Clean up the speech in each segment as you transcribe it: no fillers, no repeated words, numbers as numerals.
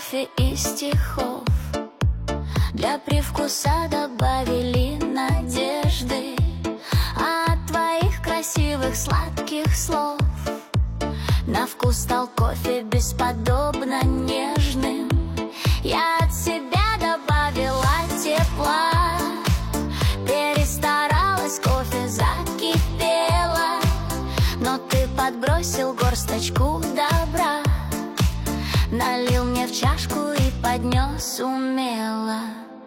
кофе и стихов. Для привкуса добавили надежды от твоих красивых сладких слов. На вкус стал кофе бесподобно нежным. Я от себя добавила тепла. Перестаралась, кофе закипела, но ты подбросил горсточку добра. Налил мне в чашку и поднес умело.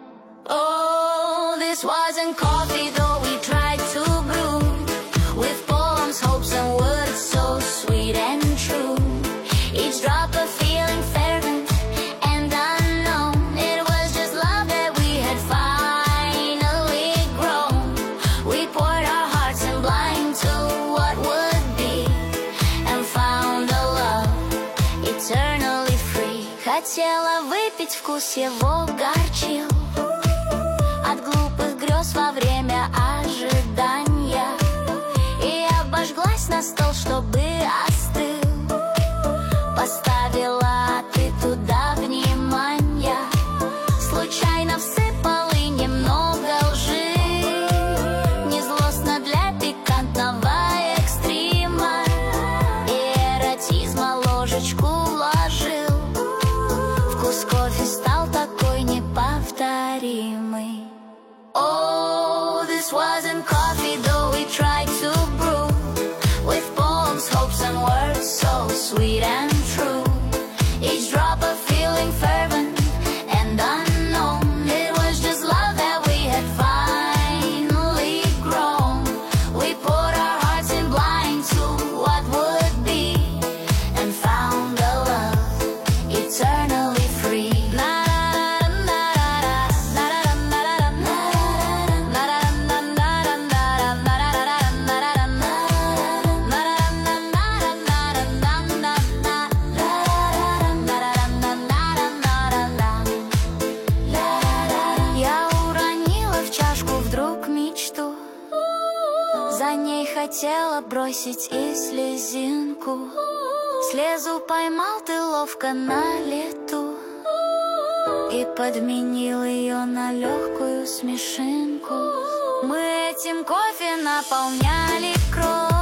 Oh, this wasn't coffee, though we tried to brew with poems, hopes and words so sweet and true. Each drop a feeling fervent and unknown. It was just love that we had finally grown. We poured our hearts in blind to what would be, and found a love eternally free. Хотела выпить, вкус его горчил от глупых грез во время ожидания, и обожглась на стол, чтобы остыл. Поставила ты туда внимание, случайно всыпала и немного лжи. Не злостно для пикантного экстрима, и эротизма ложечку вложил. Вкус кофе стал такой неповторимый. Oh, this wasn't coffee, though we tried to brew with poems, hopes and words so sweet and true. Each drop a feeling fervent and unknown. It was just love that we had finally grown. We poured our hearts in blind to what would be, and found a love eternally free. За ней хотела бросить и слезинку. Слезу поймал ты ловко на лету и подменил ее на легкую смешинку. Мы этим кофе наполняли кровь.